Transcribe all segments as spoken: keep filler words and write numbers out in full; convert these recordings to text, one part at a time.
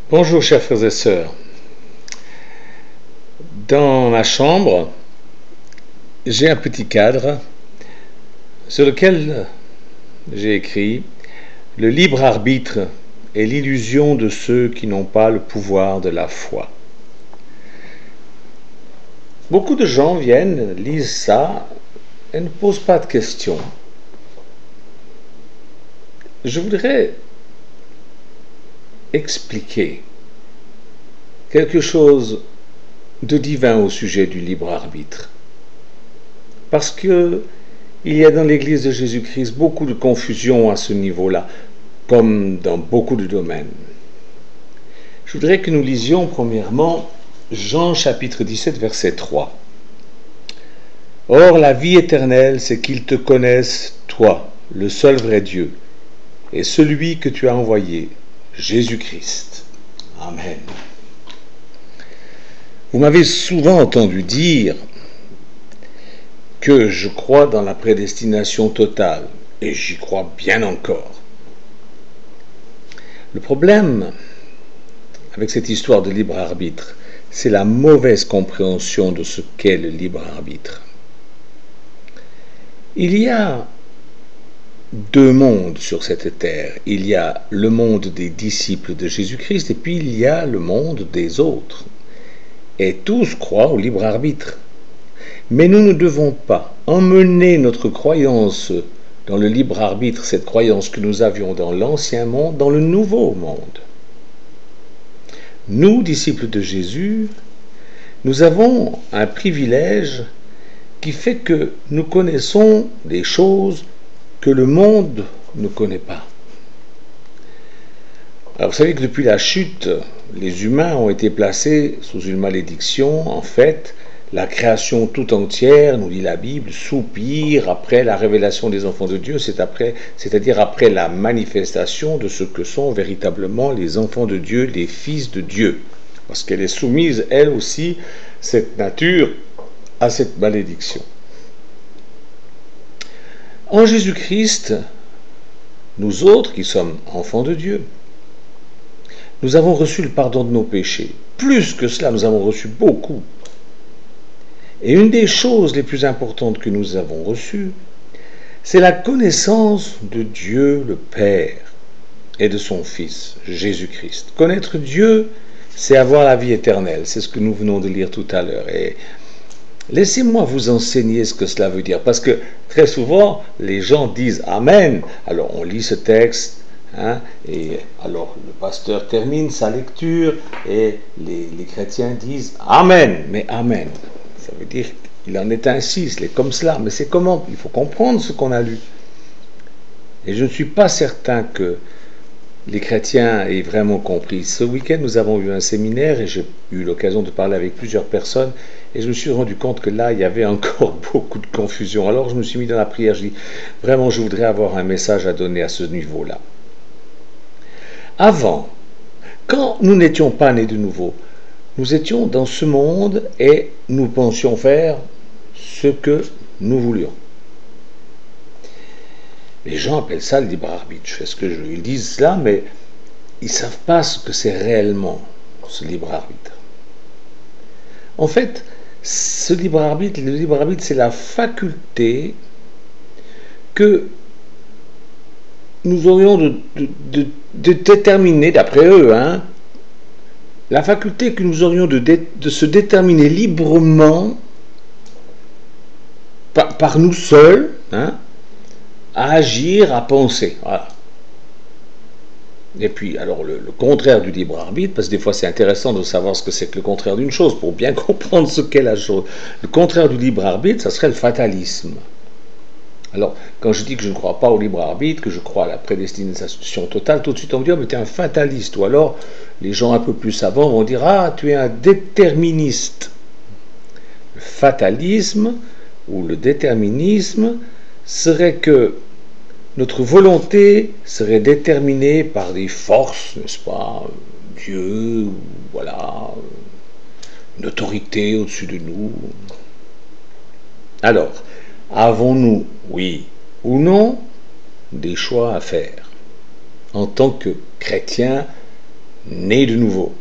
Bonjour chers frères et sœurs. Dans ma chambre, j'ai un petit cadre sur lequel j'ai écrit « Le libre arbitre est l'illusion de ceux qui n'ont pas le pouvoir de la foi ». Beaucoup de gens viennent, lisent ça et ne posent pas de questions. Je voudrais expliquer quelque chose de divin au sujet du libre arbitre. Parce que il y a dans l'Église de Jésus-Christ beaucoup de confusion à ce niveau-là, comme dans beaucoup de domaines. Je voudrais que nous lisions premièrement Jean chapitre dix-sept, verset trois. « Or la vie éternelle, c'est qu'ils te connaissent, toi, le seul vrai Dieu, et celui que tu as envoyé, Jésus-Christ. » Amen. Vous m'avez souvent entendu dire que je crois dans la prédestination totale, et j'y crois bien encore. Le problème avec cette histoire de libre arbitre, c'est la mauvaise compréhension de ce qu'est le libre arbitre. Il y a deux mondes sur cette terre. Il y a le monde des disciples de Jésus-Christ et puis il y a le monde des autres. Et tous croient au libre arbitre. Mais nous ne devons pas emmener notre croyance dans le libre arbitre, cette croyance que nous avions dans l'ancien monde, dans le nouveau monde. Nous, disciples de Jésus, nous avons un privilège qui fait que nous connaissons des choses que le monde ne connaît pas. Alors vous savez que depuis la chute, les humains ont été placés sous une malédiction. En fait, la création tout entière, nous dit la Bible, soupire après la révélation des enfants de Dieu, c'est après, c'est-à-dire après la manifestation de ce que sont véritablement les enfants de Dieu, les fils de Dieu. Parce qu'elle est soumise, elle aussi, cette nature, à cette malédiction. En Jésus-Christ, nous autres qui sommes enfants de Dieu, nous avons reçu le pardon de nos péchés. Plus que cela, nous avons reçu beaucoup. Et une des choses les plus importantes que nous avons reçues, c'est la connaissance de Dieu le Père et de son Fils, Jésus-Christ. Connaître Dieu, c'est avoir la vie éternelle. C'est ce que nous venons de lire tout à l'heure. Et laissez-moi vous enseigner ce que cela veut dire. Parce que très souvent, les gens disent Amen. Alors on lit ce texte, hein, et alors le pasteur termine sa lecture et les, les chrétiens disent Amen. Mais Amen, ça veut dire qu'il en est ainsi, c'est comme cela. Mais c'est comment? Il faut comprendre ce qu'on a lu. Et je ne suis pas certain que les chrétiens aient vraiment compris. Ce week-end, nous avons eu un séminaire et j'ai eu l'occasion de parler avec plusieurs personnes et je me suis rendu compte que là, il y avait encore beaucoup de confusion. Alors je me suis mis dans la prière, je dis, vraiment, je voudrais avoir un message à donner à ce niveau-là. Avant, quand nous n'étions pas nés de nouveau, nous étions dans ce monde et nous pensions faire ce que nous voulions. Les gens appellent ça le libre arbitre. Je fais ce que je veux. Ils disent cela, mais ils ne savent pas ce que c'est réellement, ce libre arbitre. En fait, ce libre arbitre, le libre arbitre, c'est la faculté que nous aurions de, de, de, de déterminer, d'après eux, hein, la faculté que nous aurions de, dé, de se déterminer librement par, par nous seuls, hein, à agir, à penser. Voilà. Et puis, alors, le, le contraire du libre arbitre, parce que des fois c'est intéressant de savoir ce que c'est que le contraire d'une chose, pour bien comprendre ce qu'est la chose. Le contraire du libre arbitre, ça serait le fatalisme. Alors, quand je dis que je ne crois pas au libre arbitre, que je crois à la prédestination totale, tout de suite on me dit, oh, mais tu es un fataliste. Ou alors, les gens un peu plus savants vont dire, ah, tu es un déterministe. Le fatalisme, ou le déterminisme, serait que notre volonté serait déterminée par des forces, n'est-ce pas, Dieu, voilà, une autorité au-dessus de nous. Alors, avons-nous, oui ou non, des choix à faire en tant que chrétiens né de nouveau?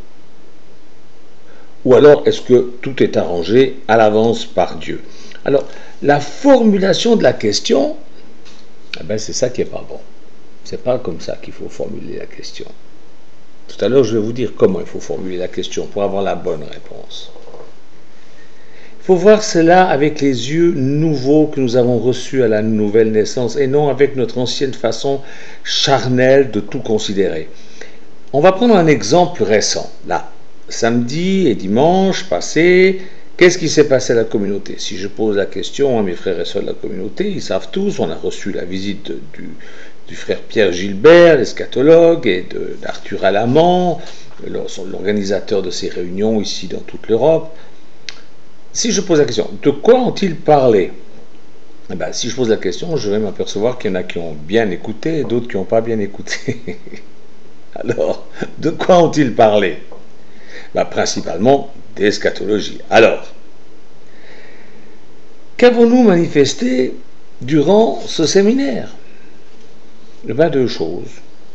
Ou alors est-ce que tout est arrangé à l'avance par Dieu? Alors, la formulation de la question, eh ben, c'est ça qui n'est pas bon. C'est pas comme ça qu'il faut formuler la question. Tout à l'heure, je vais vous dire comment il faut formuler la question pour avoir la bonne réponse. Il faut voir cela avec les yeux nouveaux que nous avons reçus à la nouvelle naissance et non avec notre ancienne façon charnelle de tout considérer. On va prendre un exemple récent. Là, samedi et dimanche passé, qu'est-ce qui s'est passé à la communauté? Si je pose la question à mes frères et sœurs de la communauté, ils savent tous, on a reçu la visite du, du frère Pierre Gilbert, l'eschatologue, et d'Arthur Alamand, l'organisateur de ces réunions ici dans toute l'Europe. Si je pose la question, de quoi ont-ils parlé? Eh ben, si je pose la question, je vais m'apercevoir qu'il y en a qui ont bien écouté et d'autres qui n'ont pas bien écouté. Alors, de quoi ont-ils parlé? Ben, principalement d'eschatologie. Alors, qu'avons-nous manifesté durant ce séminaire? Eh ben, deux choses.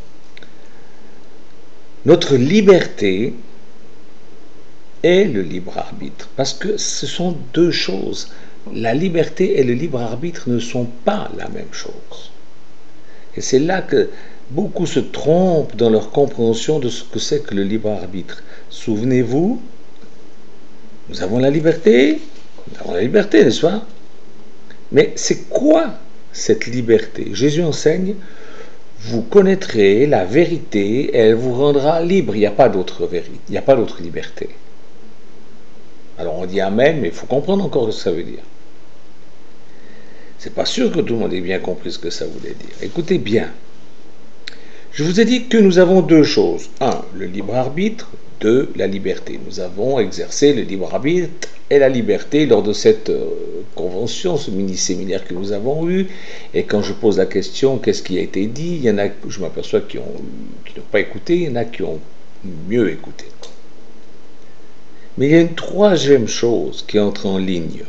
Notre liberté et le libre arbitre, parce que ce sont deux choses. La liberté et le libre arbitre ne sont pas la même chose. Et c'est là que beaucoup se trompent dans leur compréhension de ce que c'est que le libre arbitre. Souvenez-vous, nous avons la liberté, nous avons la liberté, n'est-ce pas? Mais c'est quoi cette liberté? Jésus enseigne, vous connaîtrez la vérité et elle vous rendra libre. Il n'y a pas d'autre vérité, il n'y a pas d'autre liberté. Alors on dit amen, mais il faut comprendre encore ce que ça veut dire. C'est pas sûr que tout le monde ait bien compris ce que ça voulait dire. Écoutez bien. Je vous ai dit que nous avons deux choses. Un, le libre arbitre. Deux, la liberté. Nous avons exercé le libre arbitre et la liberté lors de cette euh, convention, ce mini-séminaire que nous avons eu. Et quand je pose la question, qu'est-ce qui a été dit? Il y en a, je m'aperçois, qui ont, qui n'ont pas écouté, il y en a qui ont mieux écouté. Mais il y a une troisième chose qui entre en ligne.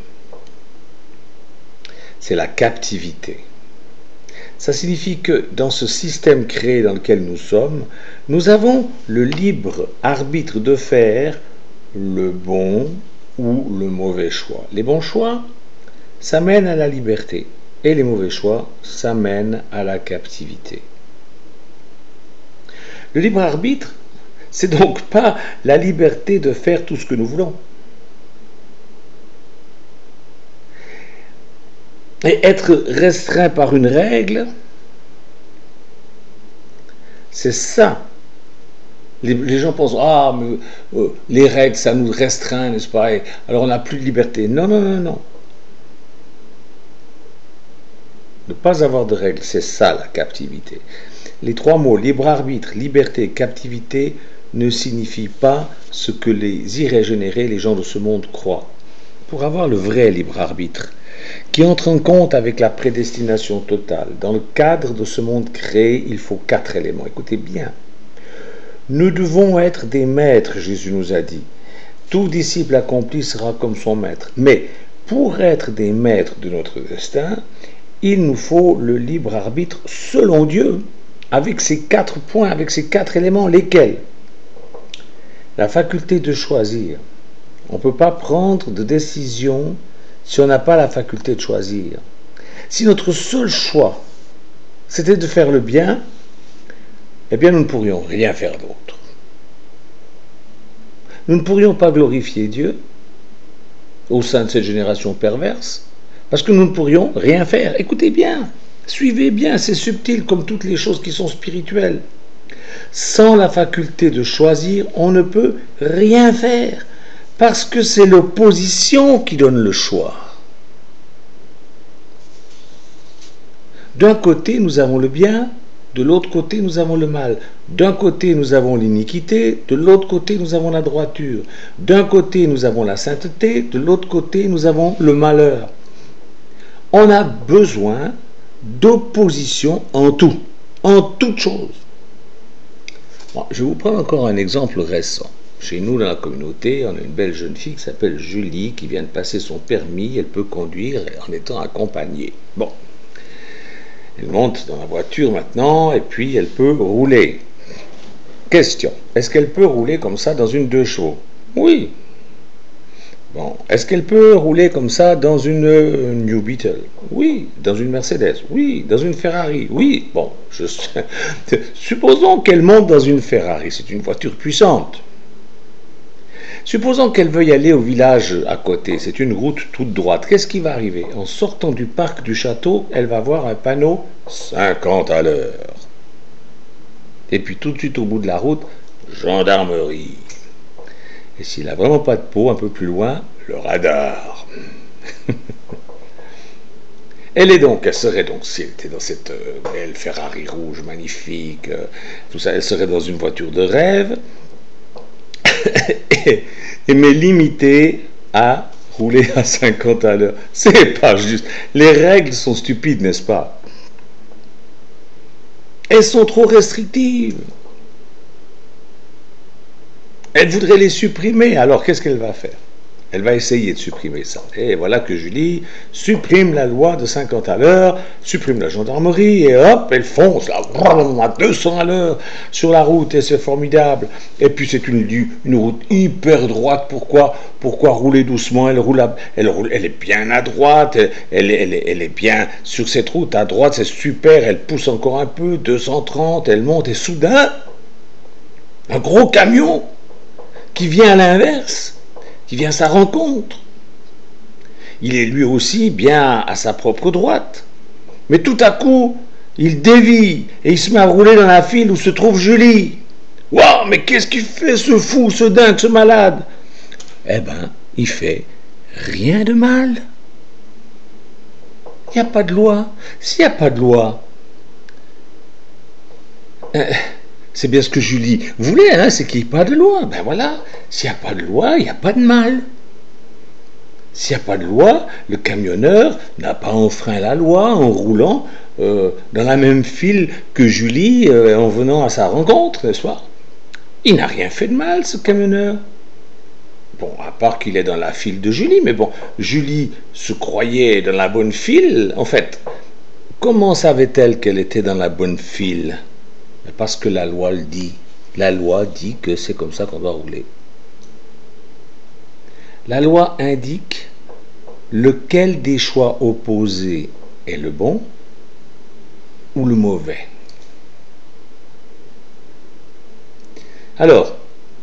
C'est la captivité. Ça signifie que dans ce système créé dans lequel nous sommes, nous avons le libre arbitre de faire le bon ou le mauvais choix. Les bons choix, ça mène à la liberté. Et les mauvais choix, ça mène à la captivité. Le libre arbitre, c'est donc pas la liberté de faire tout ce que nous voulons. Et être restreint par une règle, c'est ça. Les, les gens pensent, ah, mais euh, les règles, ça nous restreint, n'est-ce pas? Et alors on n'a plus de liberté. Non, non, non, non. Ne pas avoir de règles, c'est ça la captivité. Les trois mots, libre arbitre, liberté, captivité, ne signifient pas ce que les irrégénérés, les gens de ce monde, croient. Pour avoir le vrai libre arbitre, qui entre en compte avec la prédestination totale. Dans le cadre de ce monde créé, il faut quatre éléments. Écoutez bien. Nous devons être des maîtres, Jésus nous a dit. Tout disciple accompli sera comme son maître. Mais pour être des maîtres de notre destin, il nous faut le libre arbitre selon Dieu, avec ces quatre points, avec ces quatre éléments, lesquels? La faculté de choisir. On ne peut pas prendre de décision si on n'a pas la faculté de choisir. Si notre seul choix, c'était de faire le bien, eh bien nous ne pourrions rien faire d'autre. Nous ne pourrions pas glorifier Dieu au sein de cette génération perverse, parce que nous ne pourrions rien faire. Écoutez bien, suivez bien, c'est subtil comme toutes les choses qui sont spirituelles. Sans la faculté de choisir, on ne peut rien faire. Parce que c'est l'opposition qui donne le choix. D'un côté, nous avons le bien, de l'autre côté, nous avons le mal. D'un côté, nous avons l'iniquité, de l'autre côté, nous avons la droiture. D'un côté, nous avons la sainteté, de l'autre côté, nous avons le malheur. On a besoin d'opposition en tout, en toute chose. Bon, je vais vous prendre encore un exemple récent. Chez nous, dans la communauté, on a une belle jeune fille qui s'appelle Julie, qui vient de passer son permis. Elle peut conduire en étant accompagnée. Bon. Elle monte dans la voiture maintenant, et puis elle peut rouler. Question. Est-ce qu'elle peut rouler comme ça dans une deux chevaux? Oui. Bon. Est-ce qu'elle peut rouler comme ça dans une euh, New Beetle? Oui. Dans une Mercedes? Oui. Dans une Ferrari? Oui. Bon. Je... Supposons qu'elle monte dans une Ferrari. C'est une voiture puissante. Supposons qu'elle veuille aller au village à côté. C'est une route toute droite. Qu'est-ce qui va arriver? En sortant du parc du château, elle va voir un panneau cinquante à l'heure. Et puis tout de suite au bout de la route, gendarmerie. Et s'il n'a vraiment pas de peau, un peu plus loin, le radar. Elle est donc, elle serait donc, si elle était dans cette euh, belle Ferrari rouge magnifique, euh, tout ça, elle serait dans une voiture de rêve, et, et mais limitée à rouler à cinquante à l'heure. C'est pas juste. Les règles sont stupides, n'est-ce pas? Elles sont trop restrictives. Elle voudrait les supprimer, alors qu'est-ce qu'elle va faire? Elle va essayer de supprimer ça. Et voilà que Julie supprime la loi de cinquante à l'heure, supprime la gendarmerie, et hop, elle fonce là, à deux cents à l'heure sur la route, et c'est formidable. Et puis c'est une, une route hyper droite. Pourquoi, pourquoi rouler doucement? Elle roule, à, elle roule, elle est bien à droite, elle, elle, elle, elle est bien sur cette route à droite, c'est super. Elle pousse encore un peu, deux cent trente, elle monte, et soudain, un gros camion qui vient à l'inverse, qui vient à sa rencontre. Il est lui aussi bien à sa propre droite. Mais tout à coup, il dévie et il se met à rouler dans la file où se trouve Julie. Waouh, mais qu'est-ce qu'il fait ce fou, ce dingue, ce malade? Eh ben, il fait rien de mal. Il n'y a pas de loi. S'il n'y a pas de loi, euh, c'est bien ce que Julie voulait, hein, c'est qu'il n'y ait pas de loi. Ben voilà, s'il n'y a pas de loi, il n'y a pas de mal. S'il n'y a pas de loi, le camionneur n'a pas enfreint la loi en roulant euh, dans la même file que Julie euh, en venant à sa rencontre, n'est-ce pas? Il n'a rien fait de mal, ce camionneur. Bon, à part qu'il est dans la file de Julie, mais bon, Julie se croyait dans la bonne file. En fait, comment savait-elle qu'elle était dans la bonne file? Parce que la loi le dit. La loi dit que c'est comme ça qu'on doit rouler. La loi indique lequel des choix opposés est le bon ou le mauvais. Alors,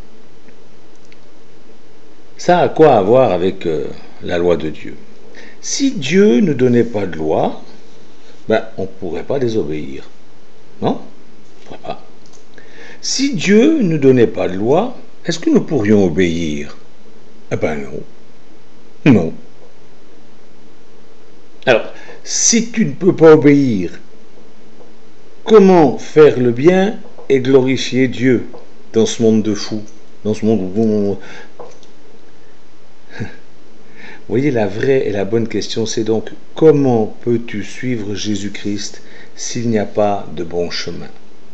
ça a quoi à voir avec euh, la loi de Dieu? Si Dieu ne donnait pas de loi, ben, on ne pourrait pas désobéir. Non? On ne pourrait pas. Si Dieu ne donnait pas de loi, est-ce que nous pourrions obéir? Eh ben non. Non. Alors, si tu ne peux pas obéir, comment faire le bien et glorifier Dieu dans ce monde de fous, dans ce monde où on... Vous voyez, la vraie et la bonne question, c'est donc comment peux-tu suivre Jésus-Christ s'il n'y a pas de bon chemin?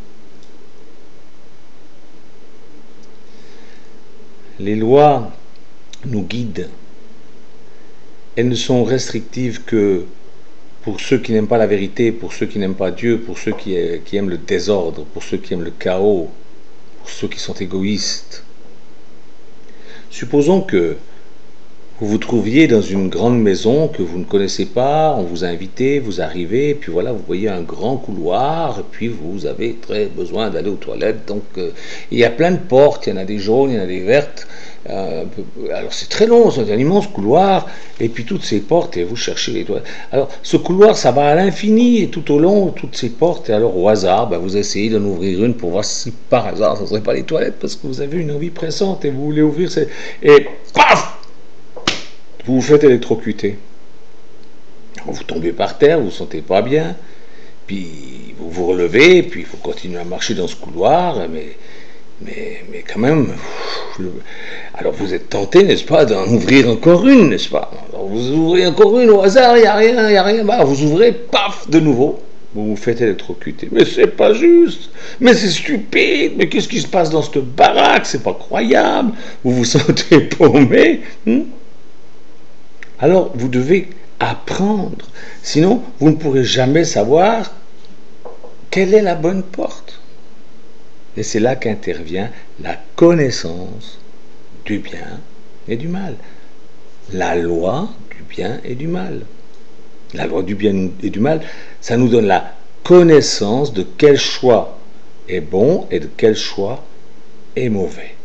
Les lois nous guident. Elles ne sont restrictives que pour ceux qui n'aiment pas la vérité, pour ceux qui n'aiment pas Dieu, pour ceux qui, qui aiment le désordre, pour ceux qui aiment le chaos, pour ceux qui sont égoïstes. Supposons que vous vous trouviez dans une grande maison que vous ne connaissez pas, on vous a invité, vous arrivez, et puis voilà, vous voyez un grand couloir, et puis vous avez très besoin d'aller aux toilettes, donc euh, il y a plein de portes, il y en a des jaunes, il y en a des vertes, euh, alors c'est très long, c'est un immense couloir, et puis toutes ces portes, et vous cherchez les toilettes. Alors ce couloir, ça va à l'infini, et tout au long, toutes ces portes, et alors au hasard, ben, vous essayez d'en ouvrir une pour voir si par hasard, ça ne serait pas les toilettes, parce que vous avez une envie pressante, et vous voulez ouvrir, ces... et paf! Vous vous faites électrocuter. Vous tombez par terre, vous ne vous sentez pas bien, puis vous vous relevez, puis il faut continuer à marcher dans ce couloir, mais, mais, mais quand même, alors vous êtes tenté, n'est-ce pas, d'en ouvrir encore une, n'est-ce pas? Alors vous ouvrez encore une au hasard, il n'y a rien, il n'y a rien, bah, vous ouvrez, paf, de nouveau, vous vous faites électrocuter. Mais c'est pas juste, mais c'est stupide, mais qu'est-ce qui se passe dans cette baraque? C'est pas croyable, vous vous sentez paumé, hein? Alors, vous devez apprendre. Sinon, vous ne pourrez jamais savoir quelle est la bonne porte. Et c'est là qu'intervient la connaissance du bien et du mal. La loi du bien et du mal. La loi du bien et du mal, ça nous donne la connaissance de quel choix est bon et de quel choix est mauvais.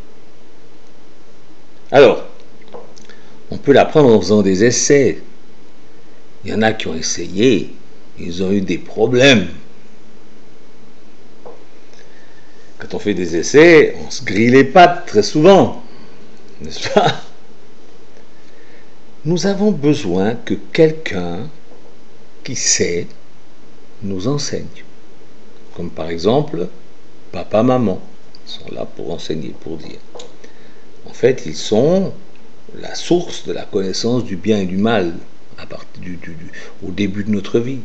Alors, on peut l'apprendre en faisant des essais. Il y en a qui ont essayé, ils ont eu des problèmes. Quand on fait des essais, on se grille les pattes très souvent, n'est-ce pas? Nous avons besoin que quelqu'un qui sait nous enseigne. Comme par exemple, papa, maman sont là pour enseigner, pour dire. En fait, ils sont la source de la connaissance du bien et du mal à partir du, du, du, au début de notre vie.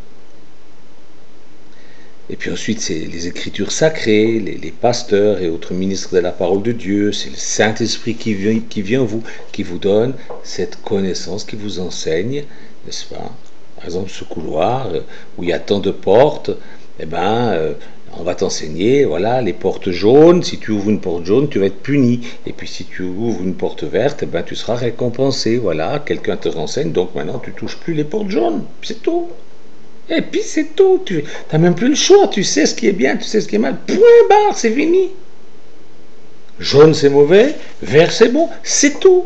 Et puis ensuite, c'est les écritures sacrées, les, les pasteurs et autres ministres de la parole de Dieu, c'est le Saint-Esprit qui vient, qui vient vous, qui vous donne cette connaissance, qui vous enseigne, n'est-ce pas? Par exemple, ce couloir où il y a tant de portes, eh ben, euh, on va t'enseigner, voilà, les portes jaunes, si tu ouvres une porte jaune, tu vas être puni. Et puis si tu ouvres une porte verte, eh ben, tu seras récompensé, voilà, quelqu'un te renseigne, donc maintenant tu ne touches plus les portes jaunes, c'est tout. Et puis c'est tout, tu n'as même plus le choix, tu sais ce qui est bien, tu sais ce qui est mal, point barre, c'est fini. Jaune c'est mauvais, vert c'est bon, c'est tout.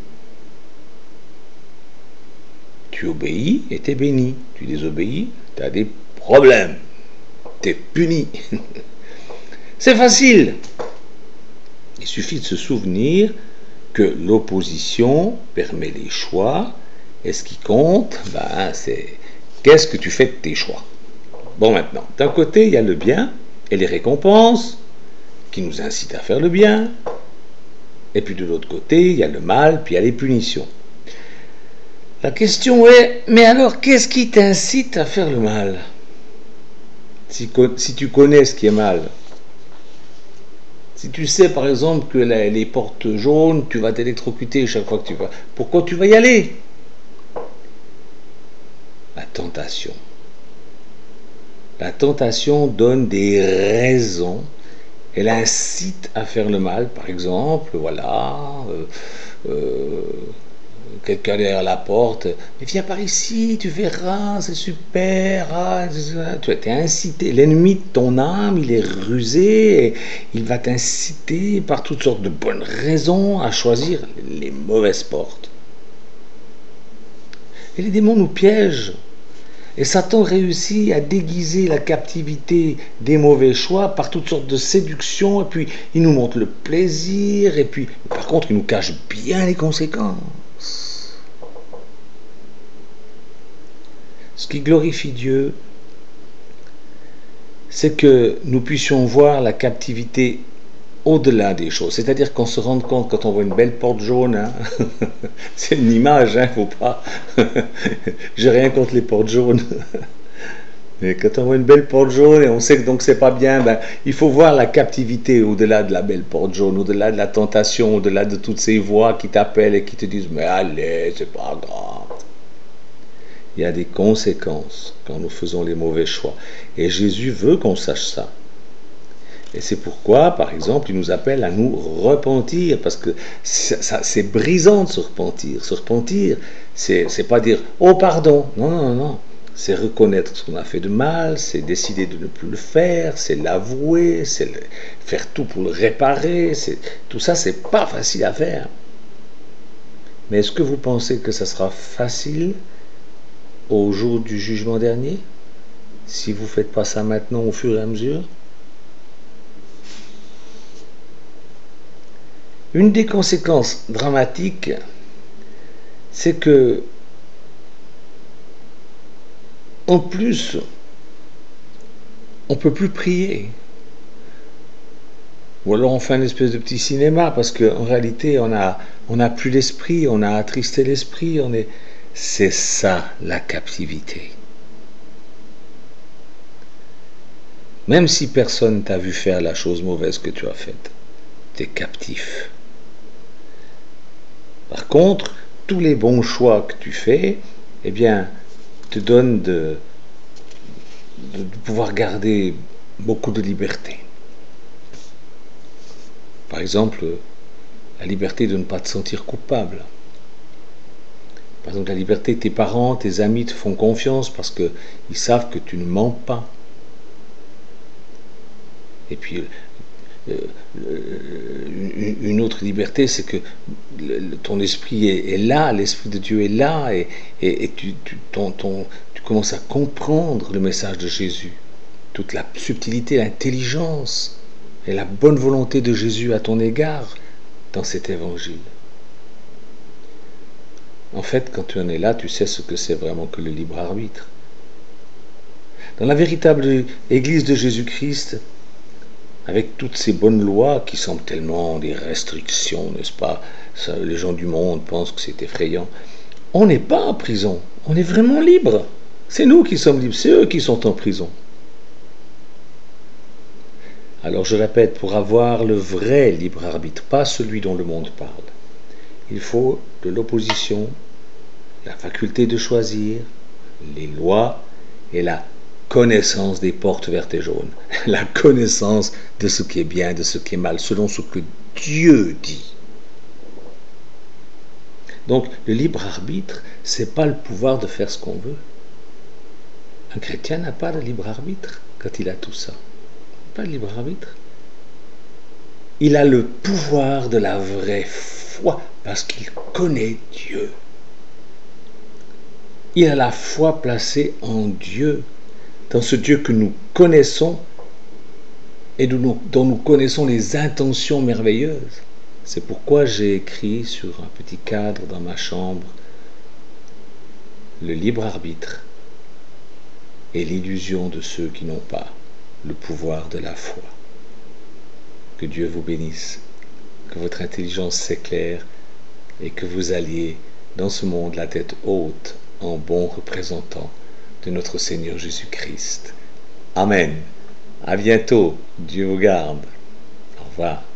Tu obéis et t'es béni, tu désobéis, tu as des problèmes, t'es puni. C'est facile. Il suffit de se souvenir que l'opposition permet les choix, et ce qui compte, ben, c'est qu'est-ce que tu fais de tes choix. Bon, maintenant, d'un côté, il y a le bien et les récompenses qui nous incitent à faire le bien. Et puis de l'autre côté, il y a le mal, puis il y a les punitions. La question est, mais alors, qu'est-ce qui t'incite à faire le mal? Si, si tu connais ce qui est mal, si tu sais par exemple que les, les portes jaunes, tu vas t'électrocuter chaque fois que tu vas, pourquoi tu vas y aller? La tentation. La tentation donne des raisons. Elle incite à faire le mal, par exemple, voilà, euh, euh, quelqu'un derrière la porte, mais viens par ici, tu verras, c'est super, ah, tu es incité, l'ennemi de ton âme, il est rusé, et il va t'inciter par toutes sortes de bonnes raisons à choisir les mauvaises portes. Et les démons nous piègent. Et Satan réussit à déguiser la captivité des mauvais choix par toutes sortes de séductions, et puis il nous montre le plaisir, et puis par contre il nous cache bien les conséquences. Ce qui glorifie Dieu, c'est que nous puissions voir la captivité au-delà des choses. C'est-à-dire qu'on se rende compte quand on voit une belle porte jaune, hein, c'est une image, hein, faut pas. J'ai rien contre les portes jaunes. Mais quand on voit une belle porte jaune et on sait que donc c'est pas bien, ben, il faut voir la captivité au-delà de la belle porte jaune, au-delà de la tentation, au-delà de toutes ces voix qui t'appellent et qui te disent mais allez, c'est pas grave. Il y a des conséquences quand nous faisons les mauvais choix. Et Jésus veut qu'on sache ça. Et c'est pourquoi, par exemple, il nous appelle à nous repentir, parce que c'est brisant de se repentir. Se repentir, c'est, c'est pas dire « Oh, pardon !» Non, non, non, non. C'est reconnaître ce qu'on a fait de mal, c'est décider de ne plus le faire, c'est l'avouer, c'est le, faire tout pour le réparer. C'est, tout ça, c'est pas facile à faire. Mais est-ce que vous pensez que ça sera facile au jour du jugement dernier, si vous ne faites pas ça maintenant au fur et à mesure? Une des conséquences dramatiques, c'est que, en plus, on ne peut plus prier. Ou alors on fait un espèce de petit cinéma, parce qu'en réalité, on a, on n'a plus l'esprit, on a attristé l'esprit, on est... C'est ça, la captivité. Même si personne t'a vu faire la chose mauvaise que tu as faite, tu es captif. Par contre, tous les bons choix que tu fais, eh bien, te donnent de, de pouvoir garder beaucoup de liberté. exemple, la liberté de ne pas te sentir coupable. Par exemple, la liberté, tes parents, tes amis te font confiance parce qu'ils savent que tu ne mens pas. Et puis, euh, euh, une autre liberté, c'est que le, ton esprit est, est là, l'esprit de Dieu est là, et, et, et tu, tu, ton, ton, tu commences à comprendre le message de Jésus. Toute la subtilité, l'intelligence et la bonne volonté de Jésus à ton égard dans cet évangile. En fait, quand tu en es là, tu sais ce que c'est vraiment que le libre arbitre. Dans la véritable Église de Jésus-Christ, avec toutes ces bonnes lois qui semblent tellement des restrictions, n'est-ce pas? Ça, les gens du monde pensent que c'est effrayant. On n'est pas en prison, on est vraiment libre. C'est nous qui sommes libres, c'est eux qui sont en prison. Alors je répète, pour avoir le vrai libre arbitre, pas celui dont le monde parle, il faut de l'opposition, la faculté de choisir, les lois et la connaissance des portes vertes et jaunes, la connaissance de ce qui est bien, de ce qui est mal, selon ce que Dieu dit. Donc le libre arbitre, c'est pas le pouvoir de faire ce qu'on veut. Un chrétien n'a pas de libre arbitre quand il a tout ça. Pas de libre arbitre. Il a le pouvoir de la vraie foi parce qu'il connaît Dieu. Il a la foi placée en Dieu, dans ce Dieu que nous connaissons et dont nous connaissons les intentions merveilleuses. C'est pourquoi j'ai écrit sur un petit cadre dans ma chambre le libre arbitre et l'illusion de ceux qui n'ont pas le pouvoir de la foi. Que Dieu vous bénisse, que votre intelligence s'éclaire et que vous alliez dans ce monde la tête haute en bon représentant de notre Seigneur Jésus-Christ. Amen. À bientôt. Dieu vous garde. Au revoir.